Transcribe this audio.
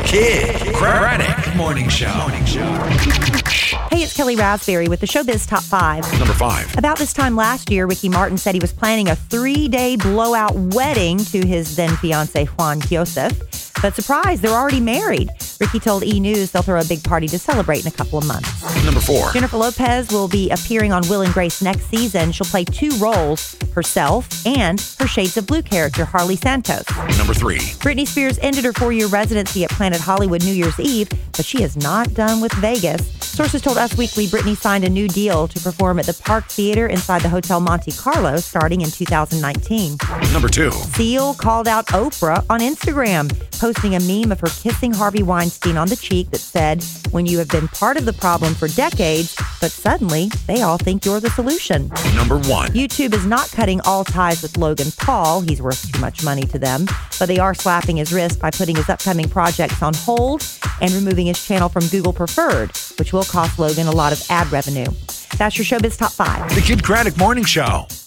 Kid Craddock Morning Show. Hey, it's Kelly Raspberry with the Showbiz Top 5. Number 5. About this time last year, Ricky Martin said he was planning a 3-day blowout wedding to his then-fiancé Juan Joseph. But surprise, they're already married. Ricky told E! News they'll throw a big party to celebrate in a couple of months. Number 4. Jennifer Lopez will be appearing on Will and Grace next season. She'll play 2 roles, herself and her Shades of Blue character, Harley Santos. Number 3. Britney Spears ended her 4-year residency at Planet Hollywood New Year's Eve, but she is not done with Vegas. Sources told Us Weekly Britney signed a new deal to perform at the Park Theater inside the Hotel Monte Carlo starting in 2019. Number 2. Seal called out Oprah on Instagram, posting a meme of her kissing Harvey Weinstein on the cheek that said, "When you have been part of the problem for decades, but suddenly they all think you're the solution." Number 1. YouTube is not cutting all ties with Logan Paul. He's worth too much money to them. But they are slapping his wrist by putting his upcoming projects on hold and removing his channel from Google Preferred, which will cost Logan a lot of ad revenue. That's your Showbiz Top 5. The Kid Craddock Morning Show.